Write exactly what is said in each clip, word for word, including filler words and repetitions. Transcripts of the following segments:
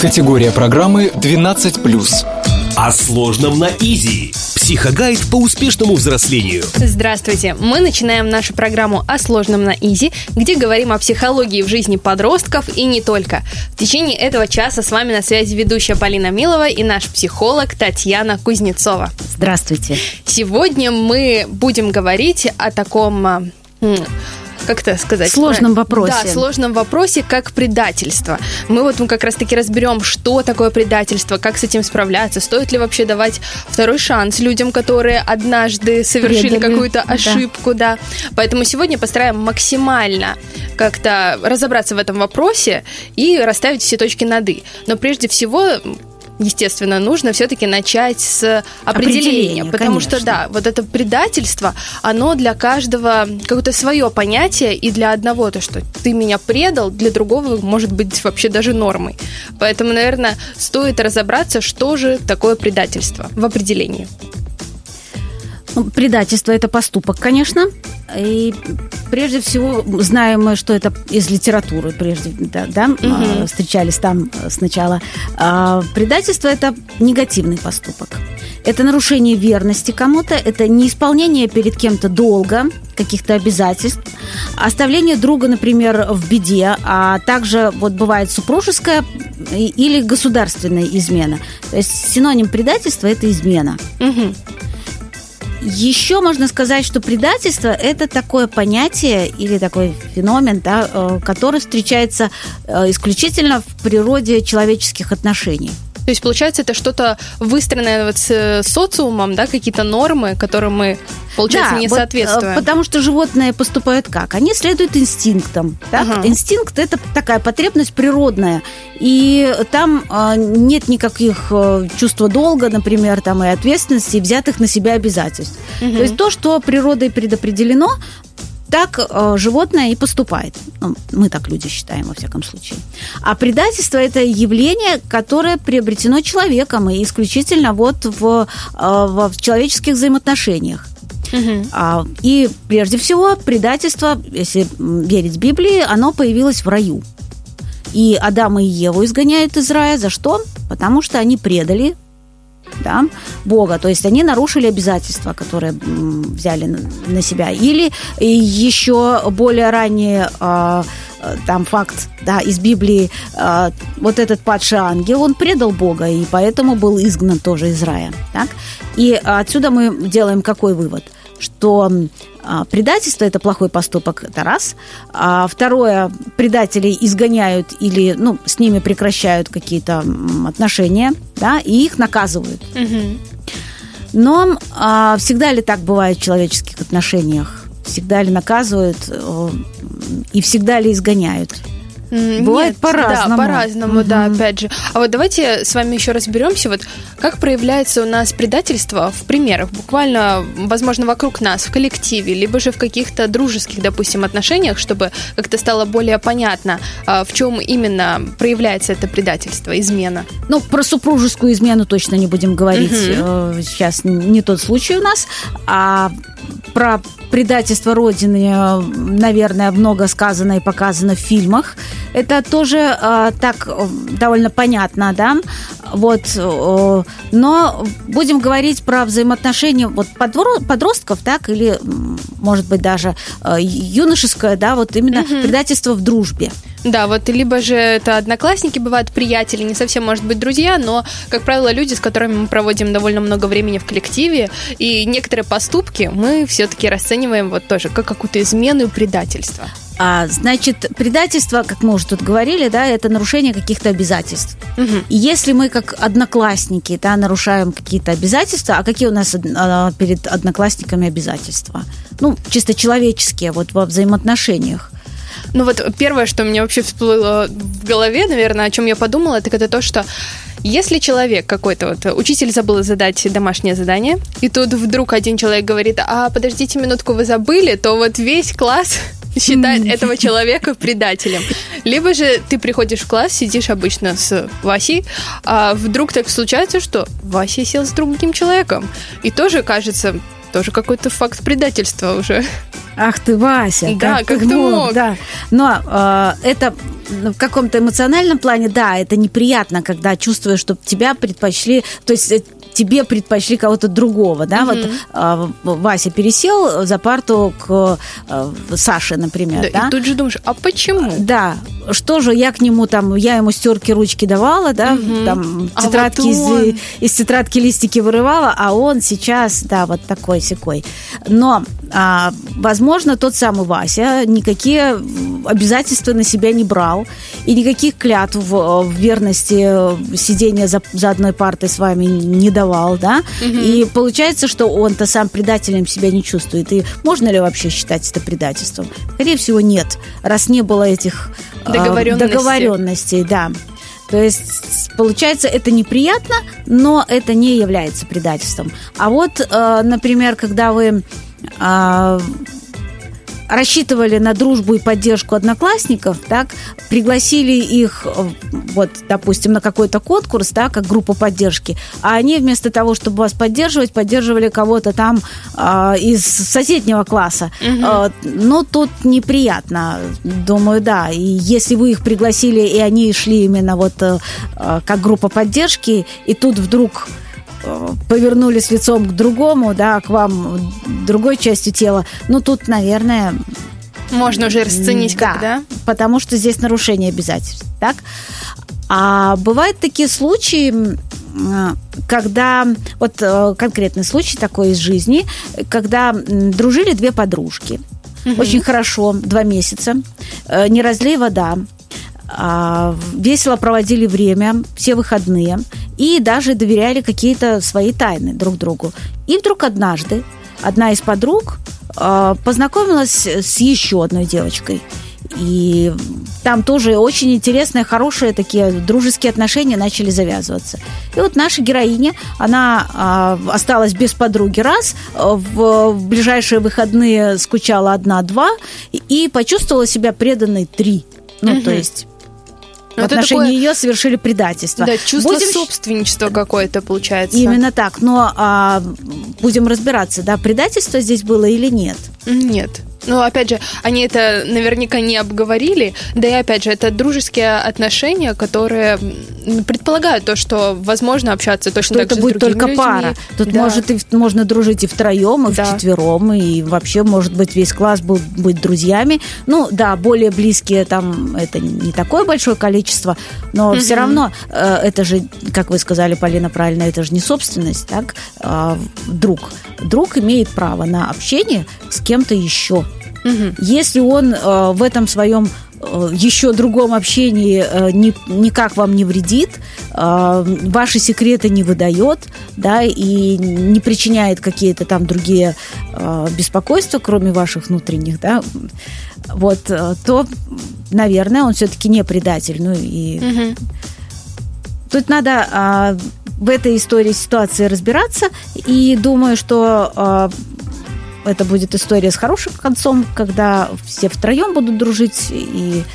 Категория программы двенадцать плюс. О сложном на изи. Психогайд по успешному взрослению. Здравствуйте! Мы начинаем нашу программу «О сложном на изи», где говорим о психологии в жизни подростков и не только. В течение этого часа с вами на связи ведущая Полина Милова и наш психолог Татьяна Кузнецова. Здравствуйте! Сегодня мы будем говорить о таком... Как это сказать? Сложном вопросе. Да, сложном вопросе, как предательство. Мы вот мы как раз-таки разберем, что такое предательство, как с этим справляться, стоит ли вообще давать второй шанс людям, которые однажды совершили Предали. какую-то ошибку, да. да. Поэтому сегодня постараем максимально как-то разобраться в этом вопросе и расставить все точки над «и». Но прежде всего... Естественно, нужно все-таки начать с определения, Определение, потому конечно. что, да, вот это предательство, оно для каждого какое-то свое понятие, и для одного то, что ты меня предал, для другого может быть вообще даже нормой. Поэтому, наверное, стоит разобраться, что же такое предательство в определении. Ну, предательство – это поступок, конечно, и прежде всего знаем мы, что это из литературы, прежде да, да, угу. встречались там сначала. А предательство – это негативный поступок. Это нарушение верности кому-то, это неисполнение перед кем-то долга, каких-то обязательств, оставление друга, например, в беде, а также вот бывает супружеская или государственная измена. То есть синоним предательства – это измена. Угу. Еще можно сказать, что предательство – это такое понятие или такой феномен, да, который встречается исключительно в природе человеческих отношений. То есть, получается, это что-то выстроенное вот с социумом, да, какие-то нормы, которым мы, получается, да, не вот, соответствуем. Потому что животные поступают как? Они следуют инстинктам. Так? Ага. Инстинкт – это такая потребность природная. И там э, нет никаких э, чувства долга, например, там, и ответственности, и взятых на себя обязательств. Угу. То есть то, что природой предопределено, так э, животное и поступает. Ну, мы так люди считаем, во всяком случае. А предательство – это явление, которое приобретено человеком и исключительно вот в, э, в человеческих взаимоотношениях. Угу. А, и прежде всего предательство, если верить Библии, оно появилось в раю. И Адама и Еву изгоняют из рая. За что? Потому что они предали, да, Бога, то есть они нарушили обязательства, которые взяли на себя. Или еще более ранее э, там факт, да, из Библии, э, вот этот падший ангел, он предал Бога, и поэтому был изгнан тоже из рая. Так? И отсюда мы делаем какой вывод? Что предательство – это плохой поступок, это раз. А второе, предателей изгоняют или, ну, с ними прекращают какие-то отношения, да, и их наказывают. Угу. Но а, всегда ли так бывает в человеческих отношениях? Всегда ли наказывают и всегда ли изгоняют? Бывает Нет, по-разному. Да, по-разному, угу. да, опять же. А вот давайте с вами еще разберемся, вот как проявляется у нас предательство в примерах, буквально, возможно, вокруг нас, в коллективе, либо же в каких-то дружеских, допустим, отношениях, чтобы как-то стало более понятно, в чем именно проявляется это предательство, измена. Ну, про супружескую измену точно не будем говорить. Угу. Сейчас не тот случай у нас. А про предательство Родины, наверное, много сказано и показано в фильмах. Это тоже э, так э, довольно понятно, да, вот, э, но будем говорить про взаимоотношения вот подростков, так, или, может быть, даже э, юношеское, да, вот именно угу. предательство в дружбе. Да, вот либо же это одноклассники, бывают приятели, не совсем, может быть, друзья, но, как правило, люди, с которыми мы проводим довольно много времени в коллективе, и некоторые поступки мы все-таки расцениваем вот тоже как какую-то измену и предательство. А, значит, предательство, как мы уже тут говорили, да, это нарушение каких-то обязательств. Угу. И если мы, как одноклассники, да, нарушаем какие-то обязательства, а какие у нас а, перед одноклассниками обязательства? Ну, чисто человеческие, вот во взаимоотношениях. Ну вот первое, что мне вообще всплыло в голове, наверное, о чем я подумала, так это то, что если человек какой-то, вот учитель забыл задать домашнее задание, и тут вдруг один человек говорит: а подождите минутку, вы забыли, то вот весь класс считает этого человека предателем. Либо же ты приходишь в класс, сидишь обычно с Васей, а вдруг так случается, что Вася сел с другим человеком. И тоже, кажется, тоже какой-то факт предательства уже. Ах ты, Вася, да, как, как ты ты мог, мог. Да. Но э, это в каком-то эмоциональном плане, да, это неприятно, когда чувствуешь, что тебя предпочли, то есть тебе предпочли кого-то другого, да, Mm-hmm. вот э, Вася пересел за парту к э, Саше, например, да, да, и тут же думаешь, а почему? Да, что же я к нему там, я ему стерки, ручки давала, да, Mm-hmm. там А тетрадки вот он... из, из тетрадки листики вырывала, а он сейчас, да, вот такой-сякой. Но, а, возможно, тот самый Вася никакие обязательства на себя не брал и никаких клятв в, в верности сидения за, за одной партой с вами не давал, да, Угу. и получается, что он-то сам предателем себя не чувствует. И можно ли вообще считать это предательством? Скорее всего, нет, раз не было этих договоренностей, договоренностей, да. То есть, получается, это неприятно, но это не является предательством. А вот, например, когда вы рассчитывали на дружбу и поддержку одноклассников, так, пригласили их, вот, допустим, на какой-то конкурс, да, как группа поддержки, а они вместо того, чтобы вас поддерживать, поддерживали кого-то там э, из соседнего класса. Угу. Э, ну, тут неприятно, думаю, да. И если вы их пригласили, и они шли именно вот э, как группа поддержки, и тут вдруг повернулись лицом к другому, да, к вам другой частью тела, ну, тут, наверное... Можно уже расценить, да, как, да? Потому что здесь нарушение обязательств, так? А бывают такие случаи, когда... Вот конкретный случай такой из жизни, когда дружили две подружки. Угу. Очень хорошо, два месяца. Не разлей вода. Весело проводили время, все выходные, и даже доверяли какие-то свои тайны друг другу. И вдруг однажды одна из подруг познакомилась с еще одной девочкой. И там тоже очень интересные, хорошие такие дружеские отношения начали завязываться. И вот наша героиня, она э, осталась без подруги раз, в, в ближайшие выходные скучала одна-два и, и почувствовала себя преданной три. Ну, угу. то есть... В Но отношении такое... ее совершили предательство. Да, чувство будем... собственничества какое-то получается. Именно так. Но а, будем разбираться, да, предательство здесь было или нет. Нет. Ну, опять же, они это наверняка не обговорили. Да и, опять же, это дружеские отношения, которые предполагают то, что возможно общаться точно что так это же будет с другими только людьми. пара. Тут да. может и, можно дружить и втроем, и да. вчетвером, и вообще, может быть, весь класс был быть друзьями. Ну, да, более близкие там, это не такое большое количество, но mm-hmm. все равно э, это же, как вы сказали, Полина, правильно, это же не собственность, так? Э, друг. Друг имеет право на общение с кем-то еще. Угу. Если он э, в этом своем э, еще другом общении э, ни, никак вам не вредит, э, ваши секреты не выдает, да, и не причиняет какие-то там другие э, беспокойства, кроме ваших внутренних, да, вот, э, то, наверное, он все-таки не предатель. Ну и угу. тут надо э, в этой истории ситуации разбираться, и думаю, что э, это будет история с хорошим концом, когда все втроем будут дружить и...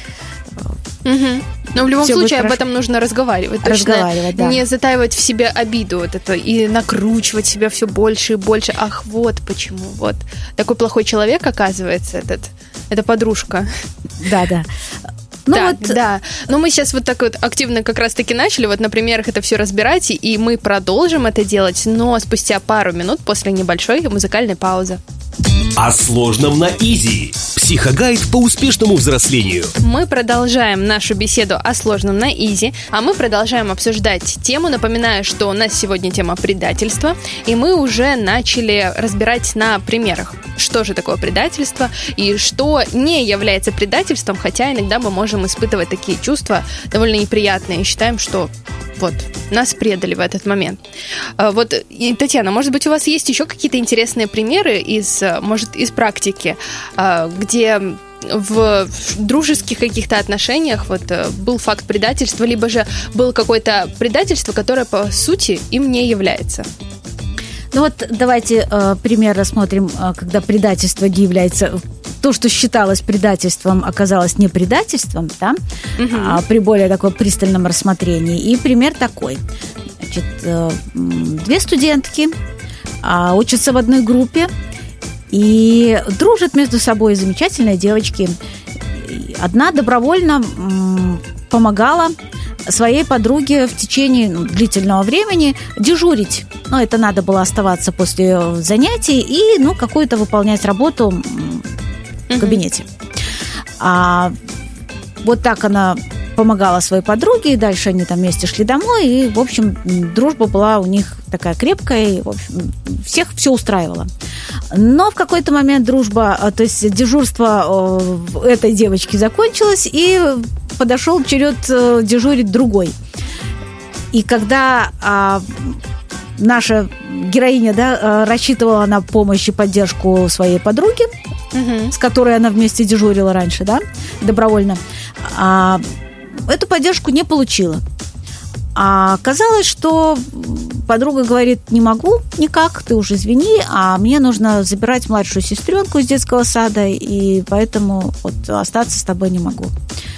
Угу. Но в любом случае об этом нужно разговаривать. Разговаривать, точно да. Не затаивать в себе обиду вот это и накручивать себя все больше и больше. Ах, вот почему. Вот такой плохой человек, оказывается, этот, эта подружка. Да, да. Ну, да, вот... да. Но мы сейчас вот так вот активно как раз-таки начали вот на примерах это все разбирать, и мы продолжим это делать, но спустя пару минут после небольшой музыкальной паузы. О сложном на изи. Психогайд по успешному взрослению. Мы продолжаем нашу беседу о сложном на изи, а мы продолжаем обсуждать тему. Напоминаю, что у нас сегодня тема предательства, и мы уже начали разбирать на примерах, что же такое предательство и что не является предательством, хотя иногда мы можем испытывать такие чувства довольно неприятные и считаем, что вот, нас предали в этот момент. Вот, и, Татьяна, может быть, у вас есть еще какие-то интересные примеры из, может, из практики, где в дружеских каких-то отношениях вот был факт предательства, либо же было какое-то предательство, которое, по сути, им не является? Ну вот давайте э, пример рассмотрим, э, когда предательство является... То, что считалось предательством, оказалось не предательством, да, угу. а, при более таком пристальном рассмотрении. И пример такой. Значит, э, две студентки э, учатся в одной группе, И дружат между собой замечательные девочки. Одна добровольно помогала своей подруге в течение ну, длительного времени дежурить. Ну, это надо было оставаться после занятий и, ну, какую-то выполнять работу в кабинете. А вот так она помогала своей подруге, и дальше они там вместе шли домой, и, в общем, дружба была у них такая крепкая, и, в общем, всех все устраивало. Но в какой-то момент дружба, то есть дежурство этой девочки закончилось, и подошел черед дежурить другой. И когда а, наша героиня, да, рассчитывала на помощь и поддержку своей подруги, угу. с которой она вместе дежурила раньше, да, добровольно, а, эту поддержку не получила. А оказалось, что подруга говорит: не могу никак, ты уже извини, а мне нужно забирать младшую сестренку из детского сада, и поэтому вот остаться с тобой не могу.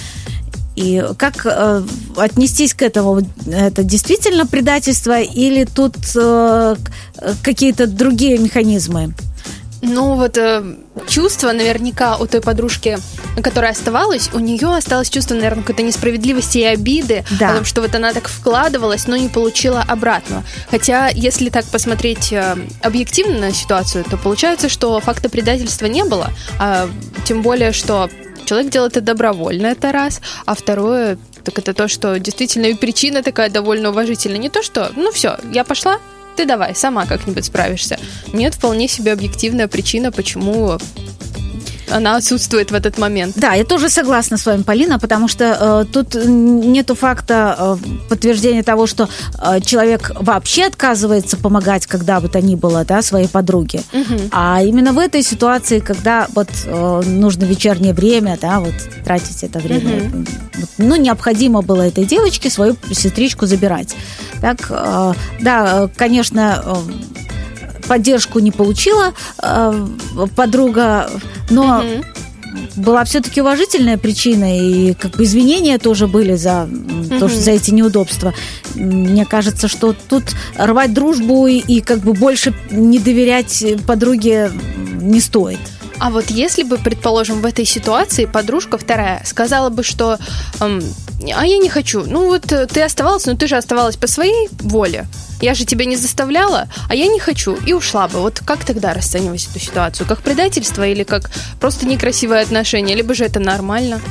И как э, отнестись к этому? Это действительно предательство или тут э, какие-то другие механизмы? Ну, вот э, чувство наверняка у той подружки, которая оставалась, у нее осталось чувство, наверное, какой-то несправедливости и обиды, да. Потому что вот она так вкладывалась, но не получила обратного. Хотя, если так посмотреть э, объективно на ситуацию, то получается, что факта предательства не было, а тем более, что человек делает это добровольно, это раз, а второе, так это то, что действительно и причина такая довольно уважительная. Не то, что, ну все, я пошла, ты давай, сама как-нибудь справишься. Нет, вполне себе объективная причина, почему она отсутствует в этот момент. Да, я тоже согласна с вами, Полина, потому что э, тут нету факта э, подтверждения того, что э, человек вообще отказывается помогать, когда бы то ни было, да, своей подруге. Угу. А именно в этой ситуации, когда вот э, нужно вечернее время, да, вот тратить это время, угу. вот, ну, необходимо было этой девочке свою сестричку забирать. Так, э, да, конечно, э, поддержку не получила э, подруга, но угу. была все-таки уважительная причина, и как бы извинения тоже были за, угу. то, что, за эти неудобства. Мне кажется, что тут рвать дружбу и, и как бы больше не доверять подруге не стоит. А вот если бы, предположим, в этой ситуации подружка вторая сказала бы, что эм, а я не хочу, ну вот ты оставалась, но ты же оставалась по своей воле, я же тебя не заставляла, а я не хочу, и ушла бы. Вот как тогда расценивать эту ситуацию? Как предательство или как просто некрасивое отношение? Либо же это нормально?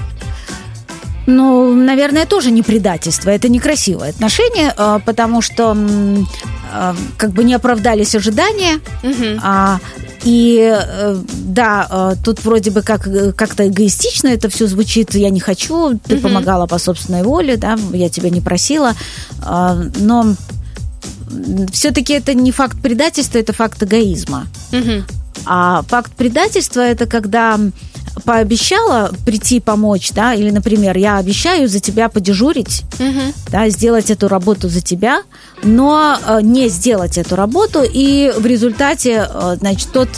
Ну, наверное, тоже не предательство, это некрасивое отношение, потому что как бы не оправдались ожидания, угу. а, и да, тут вроде бы как, как-то эгоистично это все звучит, я не хочу, ты угу. помогала по собственной воле, да, я тебя не просила, но все-таки это не факт предательства, это факт эгоизма. Угу. А факт предательства – это когда пообещала прийти помочь, да, или, например, я обещаю за тебя подежурить, угу. да, сделать эту работу за тебя, но не сделать эту работу, и в результате, значит, тот,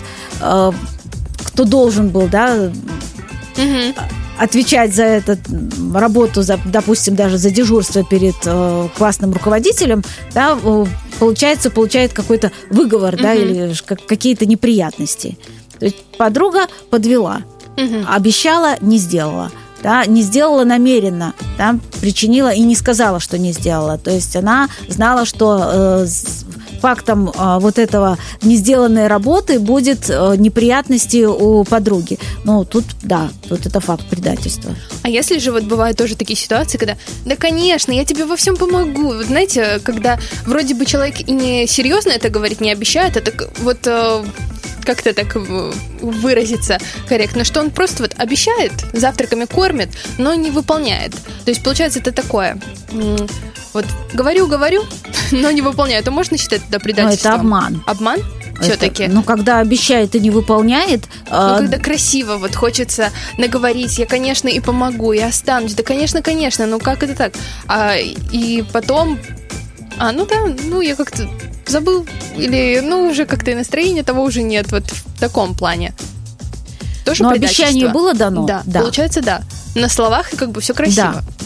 кто должен был, да, угу. отвечать за эту работу, за, допустим, даже за дежурство перед э, классным руководителем, да, получается, получает какой-то выговор, mm-hmm. да, или как, какие-то неприятности. То есть подруга подвела, mm-hmm. обещала, не сделала, да, не сделала намеренно, да, причинила и не сказала, что не сделала. То есть она знала, что э, фактом э, вот этого не сделанной работы будет э, неприятности у подруги. Ну, тут, да, тут это факт предательства. А если же вот бывают тоже такие ситуации, когда, да, конечно, я тебе во всем помогу. Вот знаете, когда вроде бы человек и не серьезно это говорит, не обещает, а так вот... Э, как-то так выразиться корректно, что он просто вот обещает, завтраками кормит, но не выполняет. То есть, получается, это такое, вот говорю, говорю, но не выполняю. То можно считать это предательством? Но это обман. Обман? Все-таки. Ну, когда обещает и не выполняет... Ну, а... когда красиво, вот хочется наговорить, я, конечно, и помогу, и останусь. Да, конечно, конечно, ну как это так? А, и потом... А, ну да, ну я как-то... забыл, или, ну, уже как-то и настроения того уже нет, вот в таком плане. Тоже но обещание было дано? Да, да, получается, да. На словах как бы все красиво. Да, да.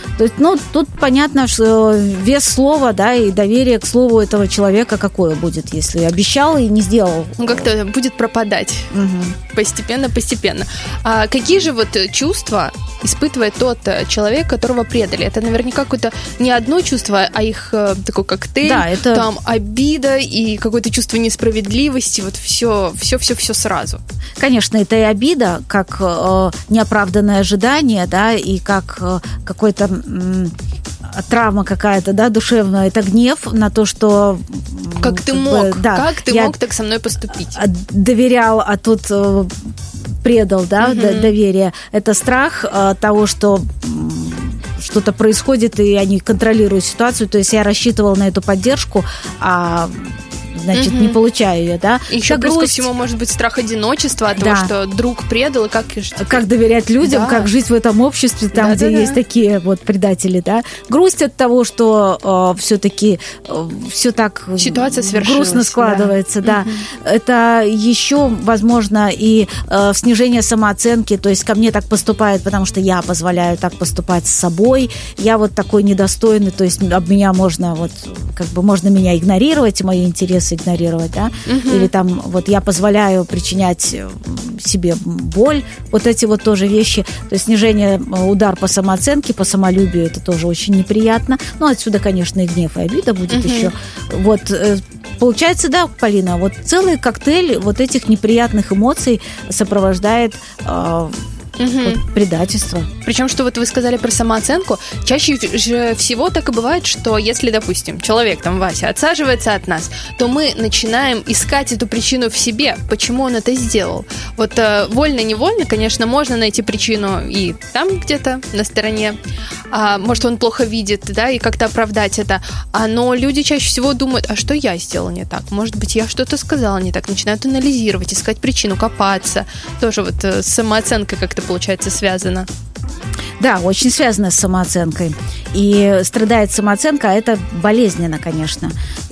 То есть, ну, тут понятно, что вес слова, да, и доверие к слову этого человека какое будет, если обещал и не сделал. Ну, как-то будет пропадать угу. постепенно-постепенно. А какие же вот чувства испытывает тот человек, которого предали? Это наверняка какое-то не одно чувство, а их такой коктейль. Да, это... Там обида и какое-то чувство несправедливости, вот все, все-все-все сразу. Конечно, это и обида, как э, неоправданное ожидание, да, и как э, какой-то э, травма какая-то, да, душевная. Это гнев на то, что... Как ты мог, да, как ты мог так со мной поступить? Доверял, а тут... Э, предал, да, угу. доверие. Это страх э, того, что что-то происходит, и они контролируют ситуацию. То есть я рассчитывал на эту поддержку, а значит, угу. не получаю ее, да. Еще плюс ко всему может быть страх одиночества от да. того, что друг предал, и как... Как доверять людям, да. как жить в этом обществе, там, да, где да, есть да. такие вот предатели, да. Грусть от того, что э, все-таки э, все так ситуация свершилась, грустно складывается, да. да. Угу. Это еще, возможно, и э, снижение самооценки, то есть ко мне так поступают, потому что я позволяю так поступать с собой, я вот такой недостойный, то есть об меня можно вот, как бы можно меня игнорировать, мои интересы игнорировать, да, угу. или там вот я позволяю причинять себе боль, вот эти вот тоже вещи, то есть снижение, удар по самооценке, по самолюбию, это тоже очень неприятно, ну, отсюда, конечно, и гнев, и обида будет угу. еще, вот, получается, да, Полина, вот целый коктейль вот этих неприятных эмоций сопровождает угу. вот, предательство. Причем, что вот вы сказали про самооценку, чаще же всего так и бывает, что если, допустим, человек, там, Вася, отсаживается от нас, то мы начинаем искать эту причину в себе, почему он это сделал. Вот э, вольно-невольно, конечно, можно найти причину и там где-то на стороне, а, может, он плохо видит, да, и как-то оправдать это, а, но люди чаще всего думают, а что я сделал не так? Может быть, я что-то сказала не так, начинают анализировать, искать причину, копаться. Тоже вот э, с самооценкой как-то получается связано. Да, очень связано с самооценкой. И страдает самооценка, а это болезненно, конечно.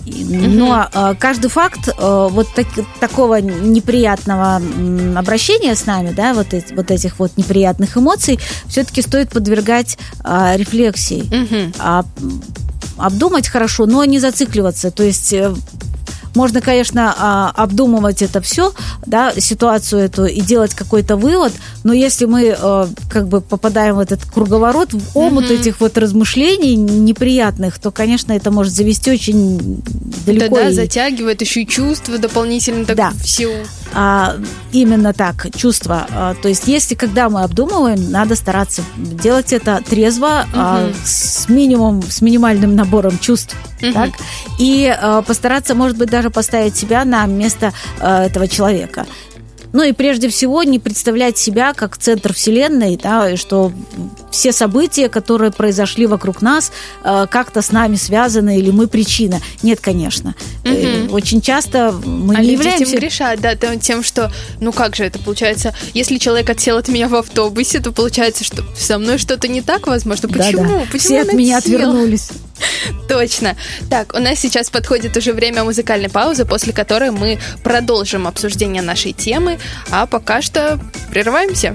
Но mm-hmm. каждый факт вот так, такого неприятного обращения с нами, да, вот, эти, вот этих вот неприятных эмоций, все-таки стоит подвергать а, рефлексии. Mm-hmm. А, обдумать хорошо, но не зацикливаться. То есть... Можно, конечно, обдумывать это все, да, ситуацию эту и делать какой-то вывод, но если мы как бы попадаем в этот круговорот, в омут mm-hmm. этих вот размышлений неприятных, то, конечно, это может завести очень далеко. Да-да, и... затягивает еще и чувства дополнительно так да. в силу. А, именно так, чувства. А, то есть, если когда мы обдумываем, надо стараться делать это трезво, mm-hmm. а, с минимум, с минимальным набором чувств, mm-hmm. так, и а, постараться, может быть, даже поставить себя на место а, этого человека. Ну и прежде всего не представлять себя как центр вселенной, да, что все события, которые произошли вокруг нас, как-то с нами связаны или мы причина. Нет, конечно. Угу. Очень часто мы а не люди являемся... тем грешат, да, тем, что, ну как же это получается, если человек отсел от меня в автобусе, то получается, что со мной что-то не так, возможно. Почему? Да-да. Почему все от меня отвернулись. Точно. Так, у нас сейчас подходит уже время музыкальной паузы, после которой мы продолжим обсуждение нашей темы, а пока что прерываемся.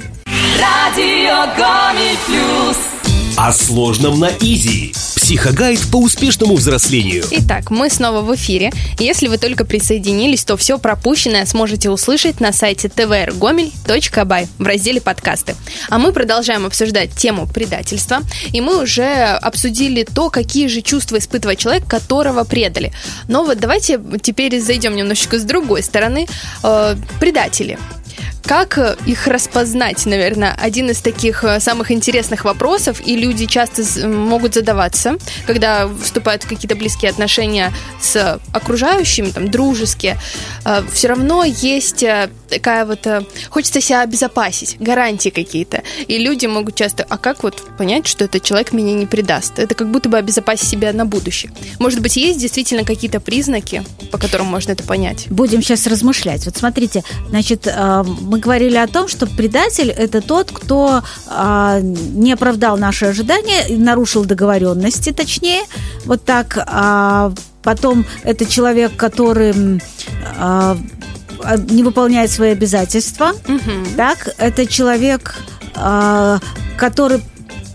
Радио Гомель Плюс. О сложном на изи. Психогайд по успешному взрослению. Итак, мы снова в эфире. Если вы только присоединились, то все пропущенное сможете услышать на сайте тэ вэ эр гомель точка бай в разделе «Подкасты». А мы продолжаем обсуждать тему предательства. И мы уже обсудили то, какие же чувства испытывает человек, которого предали. Но вот давайте теперь зайдем немножечко с другой стороны. Э, предатели. Как их распознать, наверное, один из таких самых интересных вопросов, и люди часто могут задаваться, когда вступают в какие-то близкие отношения с окружающими, там, дружеские. Все равно есть такая вот... Хочется себя обезопасить, гарантии какие-то. И люди могут часто... А как вот понять, что этот человек меня не предаст? Это как будто бы обезопасить себя на будущее. Может быть, есть действительно какие-то признаки, по которым можно это понять? Будем сейчас размышлять. Вот смотрите, значит... Мы говорили о том, что предатель – это тот, кто а, не оправдал наши ожидания, нарушил договоренности, точнее, вот так. А потом это человек, который а, не выполняет свои обязательства. Угу. Так, это человек, а, который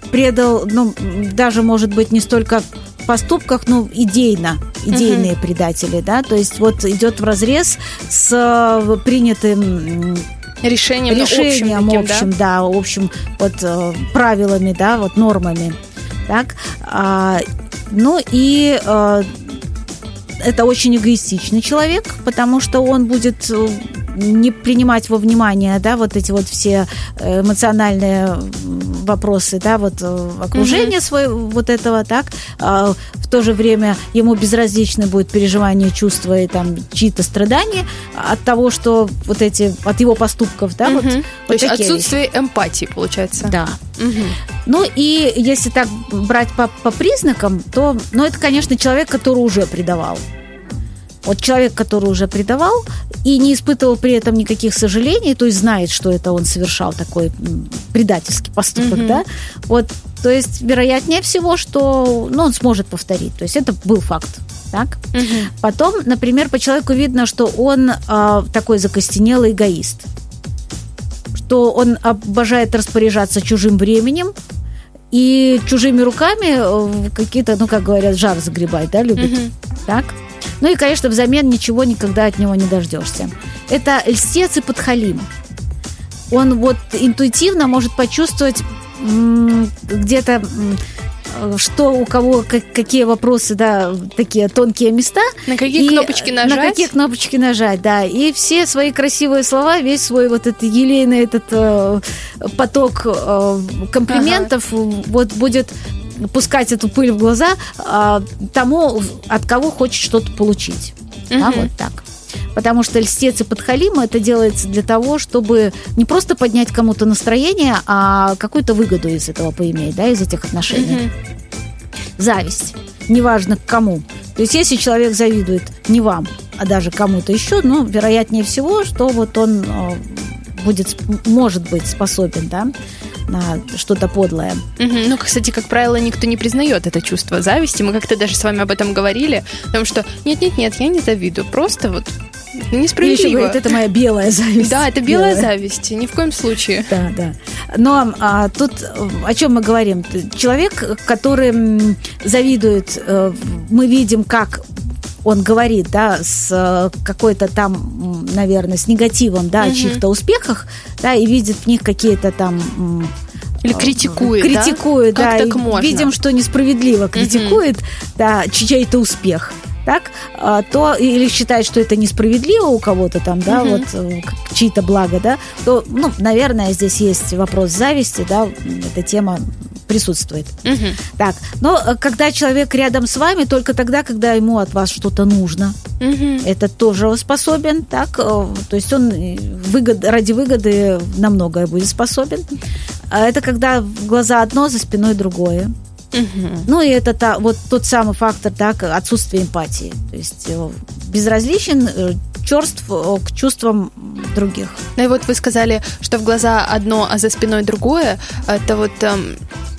предал, ну, даже, может быть, не столько в поступках, но идейно, идейные угу. предатели, да, то есть вот идет вразрез с принятым решением, решением общим, общим, да? да, общим вот правилами, да, вот нормами, так, а, ну и а, это очень эгоистичный человек, потому что он будет не принимать во внимание, да, вот эти вот все эмоциональные вопросы, да, вот окружения mm-hmm. своего вот этого, так, а, в то же время ему безразлично будет переживание, чувства и там чьи-то страдания от того, что вот эти, от его поступков, да, mm-hmm. вот, то вот есть отсутствие вещи. Эмпатии, получается. Да. Mm-hmm. Ну и если так брать по, по признакам, то, ну, это, конечно, человек, который уже предавал. Вот человек, который уже предавал и не испытывал при этом никаких сожалений, то есть знает, что это он совершал такой предательский поступок, mm-hmm. да, вот, то есть вероятнее всего, что, ну, он сможет повторить, то есть это был факт, так. Mm-hmm. Потом, например, по человеку видно, что он а, такой закостенелый эгоист, что он обожает распоряжаться чужим временем и чужими руками какие-то, ну, как говорят, жар загребать, да, любит, mm-hmm. так. Ну и, конечно, взамен ничего никогда от него не дождешься. Это льстец и подхалим. Он вот интуитивно может почувствовать м- где-то, м- что у кого, как, какие вопросы, да, такие тонкие места. На какие и кнопочки нажать. На какие кнопочки нажать, да. И все свои красивые слова, весь свой вот этот елейный этот э, поток э, комплиментов ага. вот будет... пускать эту пыль в глаза а, тому, от кого хочет что-то получить. Uh-huh. Да, вот так. Потому что льстец и подхалим это делается для того, чтобы не просто поднять кому-то настроение, а какую-то выгоду из этого поиметь, да, из этих отношений. Uh-huh. Зависть. Неважно к кому. То есть, если человек завидует не вам, а даже кому-то еще, ну, вероятнее всего, что вот он будет, может быть способен, да, на что-то подлое. Угу. Ну, кстати, как правило, никто не признает это чувство зависти. Мы как-то даже с вами об этом говорили, потому что нет-нет-нет, я не завидую, просто вот несправедливо. Или еще говорит, это моя белая зависть. Да, это белая, белая зависть, ни в коем случае. Да, да. Но а, тут о чем мы говорим? Человек, который завидует, мы видим, как он говорит, да, с какой-то там, наверное, с негативом, да, угу. о чьих-то успехах, да, и видит в них какие-то там... Или критикует, критикует, да? да, как так можно? Видим, что несправедливо критикует, угу. да, чей-то успех, так, то, или считает, что это несправедливо у кого-то там, да, угу. вот, чьи-то блага, да, то, ну, наверное, здесь есть вопрос зависти, да, эта тема присутствует. Угу. Так, но когда человек рядом с вами, только тогда, когда ему от вас что-то нужно, угу. это тоже способен, так, то есть он выгод, ради выгоды на многое будет способен. А это когда в глаза одно, за спиной другое. Угу. Ну, и это та, вот тот самый фактор, так, отсутствие эмпатии. То есть безразличен, черств к чувствам других. Ну и вот вы сказали, что в глаза одно, а за спиной другое. Это вот эм,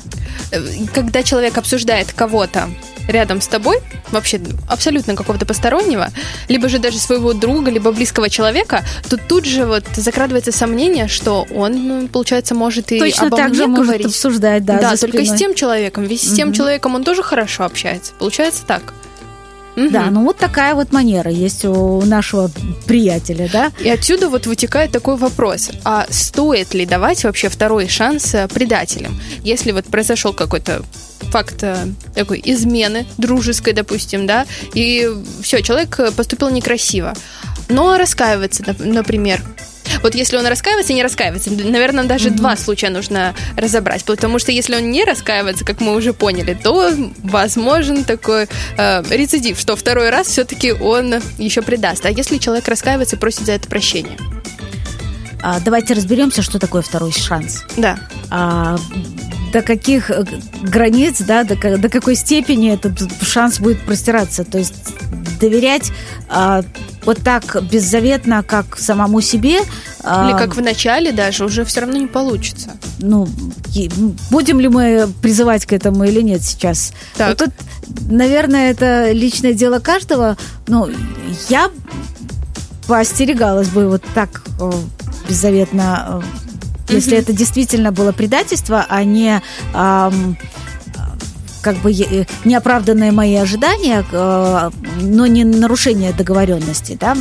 когда человек обсуждает кого-то рядом с тобой, вообще абсолютно какого-то постороннего, либо же даже своего друга, либо близкого человека, то тут же вот закрадывается сомнение, что он, получается, может и точно обо так мне же говорить. Может обсуждать, да, да, за только спиной. с тем человеком, ведь с тем угу. человеком он тоже хорошо общается. Получается так. Да, угу. ну вот такая вот манера есть у нашего приятеля, да. И отсюда вот вытекает такой вопрос: а стоит ли давать вообще второй шанс предателям? Если вот произошел какой-то факт такой измены дружеской, допустим, да, и все, человек поступил некрасиво, но раскаивается, например. Вот если он раскаивается и не раскаивается, наверное, даже mm-hmm. два случая нужно разобрать, потому что если он не раскаивается, как мы уже поняли, то возможен такой э, рецидив, что второй раз все-таки он еще предаст. А если человек раскаивается и просит за это прощения? А, давайте разберемся, что такое второй шанс. Да. А, до каких границ, да, до, до какой степени этот шанс будет простираться. То есть доверять а, вот так беззаветно, как самому себе. А, Или как в начале даже, уже все равно не получится. Ну, будем ли мы призывать к этому или нет сейчас? Так. Вот тут, наверное, это личное дело каждого. Но я поостерегалась бы вот так беззаветно Если это действительно было предательство, а не эм, как бы неоправданные мои ожидания, э, но не нарушение договоренности, да.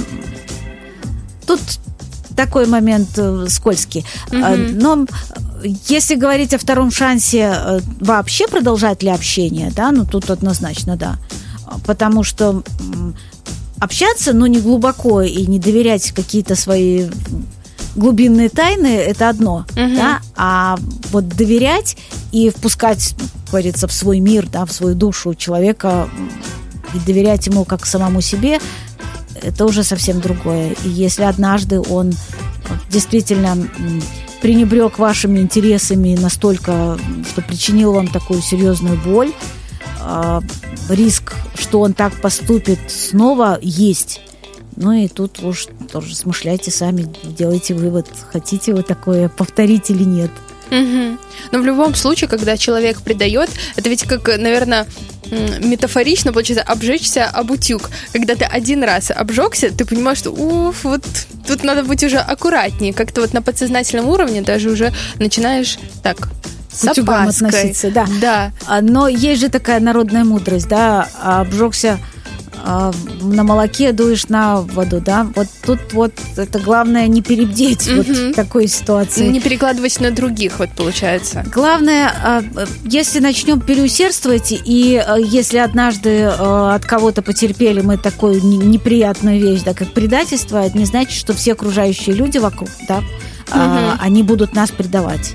Тут такой момент э, скользкий. Mm-hmm. Но если говорить о втором шансе, э, вообще продолжать ли общение, да, ну тут однозначно да. Потому что э, общаться, но не глубоко и не доверять какие-то свои глубинные тайны, это одно, uh-huh. да, а вот доверять и впускать, как говорится, в свой мир, да, в свою душу человека и доверять ему как самому себе, это уже совсем другое. И если однажды он действительно пренебрег вашими интересами настолько, что причинил вам такую серьезную боль, риск, что он так поступит снова, есть. Ну и тут уж тоже смышляйте сами, делайте вывод, хотите вы такое повторить или нет. Угу. Но в любом случае, когда человек предает, это ведь как, наверное, метафорично получается обжечься об утюг. Когда ты один раз обжегся, ты понимаешь, что уф, вот тут надо быть уже аккуратнее. Как-то вот на подсознательном уровне даже уже начинаешь так... С утюгам относиться, да. да. Но есть же такая народная мудрость, да, обжегся на молоке, дуешь на воду, да, вот тут вот это главное не перебдеть угу. вот в такой ситуации. Не перекладывать на других, вот получается. Главное, если начнем переусердствовать, и если однажды от кого-то потерпели мы такую неприятную вещь, да, как предательство, это не значит, что все окружающие люди вокруг, да, угу. они будут нас предавать.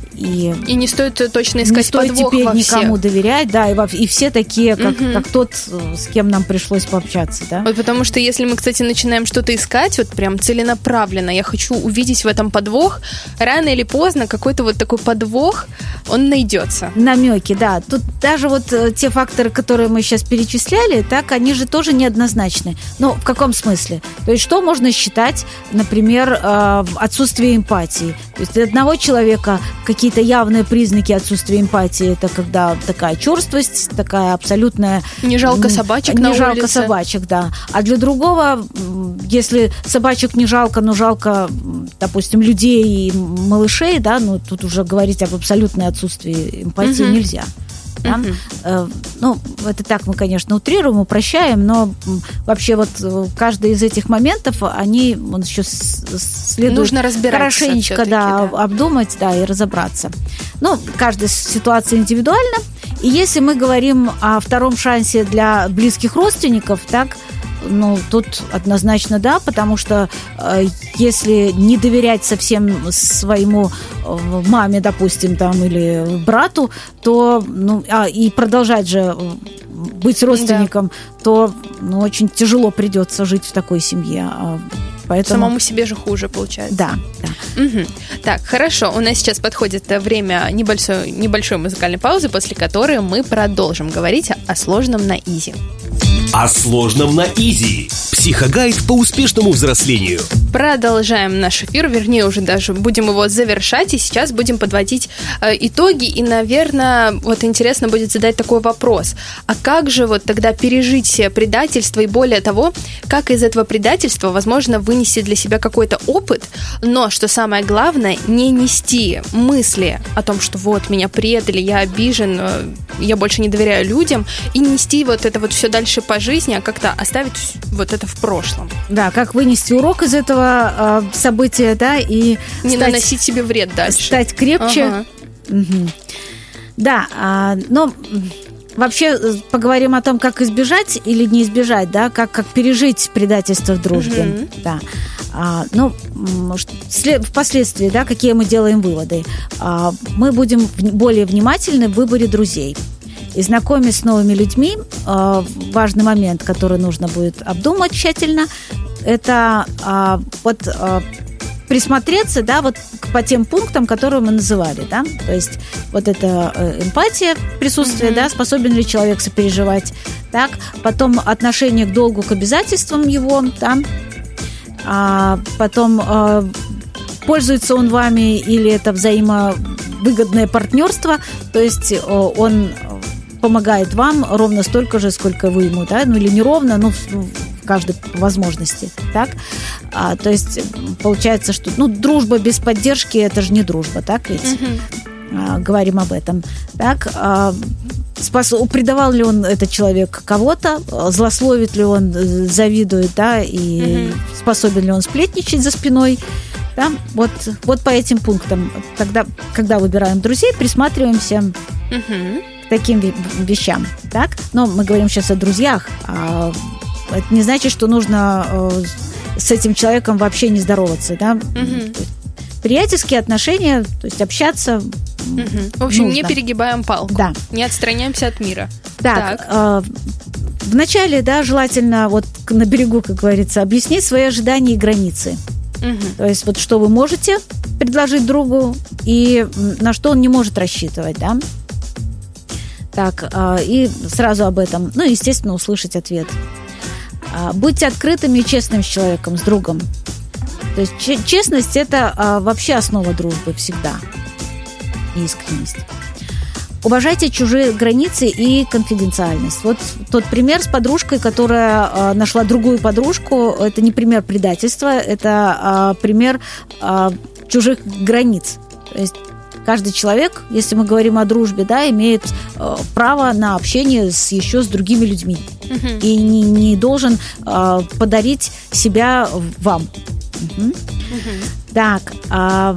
И, и не стоит точно искать не стоит подвох теперь во никому всех. доверять, да, и, во, и все такие, как, угу. как тот, с кем нам пришлось пообщаться, да. Вот потому что если мы, кстати, начинаем что-то искать, вот прям целенаправленно, я хочу увидеть в этом подвох, рано или поздно какой-то вот такой подвох, он найдется. Намеки, да. Тут даже вот те факторы, которые мы сейчас перечисляли, так, они же тоже неоднозначны. Ну, в каком смысле? То есть, что можно считать, например, отсутствие эмпатии? То есть, для одного человека какие какие-то явные признаки отсутствия эмпатии. Это когда такая черствость, такая абсолютная... Не жалко собачек не на улице. Не жалко собачек, да. А для другого, если собачек не жалко, но жалко, допустим, людей и малышей, да, ну, тут уже говорить об абсолютном отсутствии эмпатии угу. нельзя. Да? Uh-huh. Ну, это так мы, конечно, утрируем, упрощаем, но вообще вот каждый из этих моментов, они он еще следует нужно хорошенечко да, да. обдумать, да, и разобраться. Ну, каждая ситуация индивидуальна. И если мы говорим о втором шансе для близких родственников, так, ну, тут однозначно да, потому что э, если не доверять совсем своему э, маме, допустим, там, или брату, то, ну, а, и продолжать же быть родственником, да. то, ну, очень тяжело придется жить в такой семье. Поэтому... Самому себе же хуже, получается. Да, да. Угу. Так, хорошо. У нас сейчас подходит время небольшой, небольшой музыкальной паузы, после которой мы продолжим говорить о сложном на изи. О сложном на изи. Психогайд по успешному взрослению. Продолжаем наш эфир, вернее, уже даже будем его завершать, и сейчас будем подводить э, итоги. И, наверное, вот интересно будет задать такой вопрос. А как же вот тогда пережить предательство, и более того, как из этого предательства, возможно, вынести для себя какой-то опыт, но, что самое главное, не нести мысли о том, что вот, меня предали, я обижен, э, я больше не доверяю людям, и нести вот это вот все дальше по жизни, а как-то оставить вот это в прошлом. Да, как вынести урок из этого э, события, да, и не стать, наносить себе вред дальше. Стать крепче. Ага. Угу. Да, э, но вообще поговорим о том, как избежать или не избежать, да, как, как пережить предательство в дружбе. Угу. Да. А, ну, впоследствии, да, какие мы делаем выводы. А, мы будем более внимательны в выборе друзей. И знакомясь с новыми людьми, важный момент, который нужно будет обдумать тщательно, это вот присмотреться, да, вот по тем пунктам, которые мы называли, да, то есть вот это эмпатия, присутствие, mm-hmm. да, способен ли человек сопереживать, так, потом отношение к долгу, к обязательствам его, да, а потом пользуется он вами или это взаимовыгодное партнерство, то есть он помогает вам ровно столько же, сколько вы ему, да, ну или не ровно, но в, в каждой возможности, так? А, то есть получается, что, ну, дружба без поддержки – это же не дружба, так ведь? Mm-hmm. А, говорим об этом, так? А, спас... предавал ли он, этот человек, кого-то, злословит ли он, завидует, да, и mm-hmm. способен ли он сплетничать за спиной? Да? Вот, вот по этим пунктам. Тогда, когда выбираем друзей, присматриваемся угу. к таким вещам. Так? Но мы говорим сейчас о друзьях. А это не значит, что нужно э, с этим человеком вообще не здороваться. Да? Угу. Приятельские отношения, то есть общаться. Угу. В общем, нужно. Не перегибаем палку. Да. Не отстраняемся от мира. Так. так. Э, вначале, да, желательно вот на берегу, как говорится, объяснить свои ожидания и границы. Угу. То есть вот что вы можете предложить другу и на что он не может рассчитывать, да? Так, и сразу об этом, ну, естественно, услышать ответ. Будьте открытыми и честными с человеком, с другом. То есть честность – это вообще основа дружбы всегда. И искренность. Уважайте чужие границы и конфиденциальность. Вот тот пример с подружкой, которая э, нашла другую подружку, это не пример предательства, это э, пример э, чужих границ. То есть каждый человек, если мы говорим о дружбе, да, имеет э, право на общение с, еще с другими людьми. Uh-huh. И не, не должен э, подарить себя вам. Uh-huh. Uh-huh. Так, э,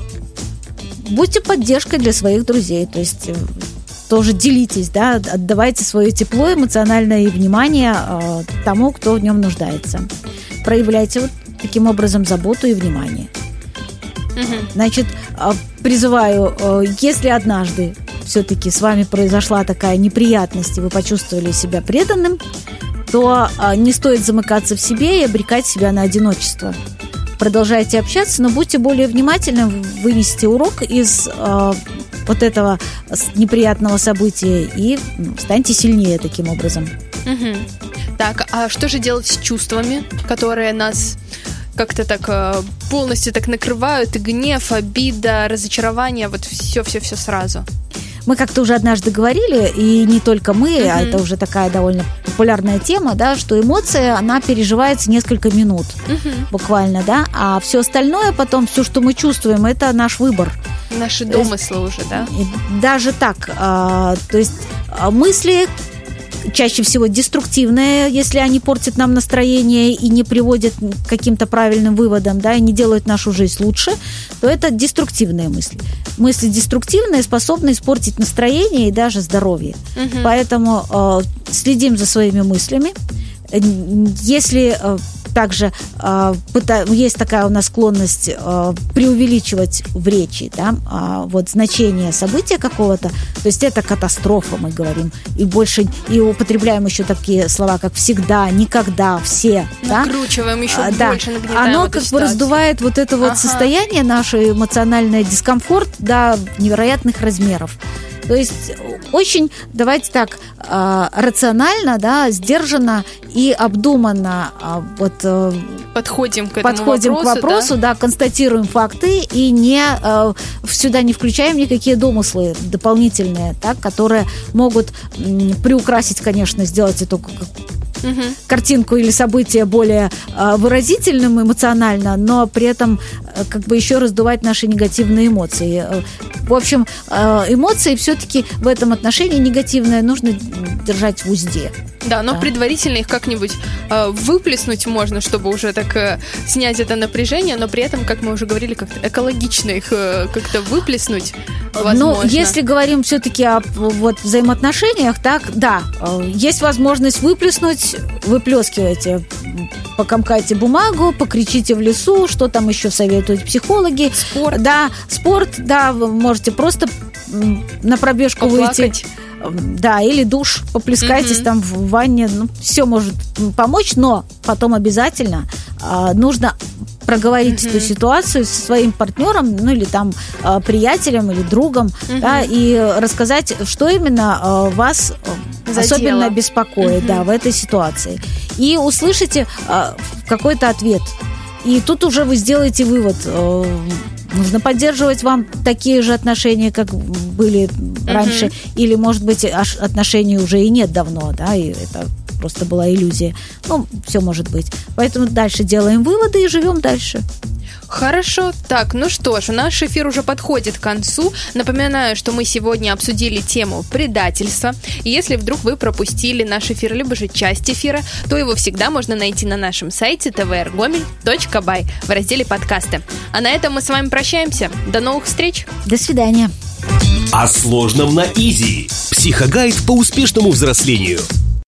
будьте поддержкой для своих друзей, то есть тоже делитесь, да, отдавайте свое тепло, эмоциональное внимание э, тому, кто в нем нуждается. Проявляйте вот таким образом заботу и внимание. Угу. Значит, э, призываю, э, если однажды все-таки с вами произошла такая неприятность, и вы почувствовали себя преданным, то э, не стоит замыкаться в себе и обрекать себя на одиночество. Продолжайте общаться, но будьте более внимательны, вынесите урок из э, вот этого неприятного события и ну, станьте сильнее таким образом. Угу. Так, а что же делать с чувствами, которые нас как-то так э, полностью так накрывают, и гнев, обида, разочарование, вот все-все-все сразу? Мы как-то уже однажды говорили, и не только мы, mm-hmm. а это уже такая довольно популярная тема, да, что эмоция, она переживается несколько минут mm-hmm. буквально, да, а все остальное потом, все, что мы чувствуем, это наш выбор. Наши домыслы уже, да? Даже так, а, то есть мысли чаще всего деструктивные, если они портят нам настроение и не приводят к каким-то правильным выводам, да, и не делают нашу жизнь лучше, то это деструктивные мысли. Мысли деструктивные способны испортить настроение и даже здоровье. Угу. Поэтому э, следим за своими мыслями. Если э, также э, пыта- есть такая у нас склонность э, преувеличивать в речи, да, э, вот значение события какого-то, то есть это катастрофа, мы говорим, и больше и употребляем еще такие слова, как всегда, никогда, все. Накручиваем, да? Еще а, больше, нагнетаем. Оно как бы раздувает вот это вот ага. состояние, наше эмоциональный дискомфорт до невероятных размеров. То есть очень, давайте так, э, рационально, да, сдержанно и обдуманно э, вот, э, подходим к этому подходим вопросу, к вопросу, да? Да, констатируем факты и не, э, сюда не включаем никакие домыслы дополнительные, так, которые могут м, приукрасить, конечно, сделать эту угу. картинку или событие более э, выразительным эмоционально, но при этом э, как бы еще раздувать наши негативные эмоции. В общем, э, эмоции все-таки в этом отношении негативные нужно держать в узде. Да, но да. предварительно их как-нибудь э, выплеснуть можно, чтобы уже так э, снять это напряжение, но при этом, как мы уже говорили, как-то экологично их э, как-то выплеснуть возможно. Ну, если говорим все-таки о вот, взаимоотношениях, так, да, э, есть возможность выплеснуть, выплескивайте, покомкайте бумагу, покричите в лесу, что там еще советуют психологи. Спорт. Да, спорт, да, вы можете просто на пробежку Поплакать. выйти. Да, или душ, поплескайтесь mm-hmm. там в ванне, ну, все может помочь, но потом обязательно э, нужно проговорить mm-hmm. эту ситуацию со своим партнером, ну или там э, приятелем или другом, mm-hmm. да, и рассказать, что именно э, вас Задело. особенно беспокоит, mm-hmm. да, в этой ситуации. И услышите э, какой-то ответ. И тут уже вы сделаете вывод, э, Нужно поддерживать вам такие же отношения, как были uh-huh. раньше, или, может быть, отношений уже и нет давно, да, и это просто была иллюзия. Ну, все может быть. Поэтому дальше делаем выводы и живем дальше. Хорошо. Так, ну что ж, наш эфир уже подходит к концу. Напоминаю, что мы сегодня обсудили тему предательства. И если вдруг вы пропустили наш эфир, либо же часть эфира, то его всегда можно найти на нашем сайте тэ вэ эр гомель точка бай в разделе подкасты. А на этом мы с вами прощаемся. До новых встреч. До свидания. О сложном на изи. Психогайд по успешному взрослению.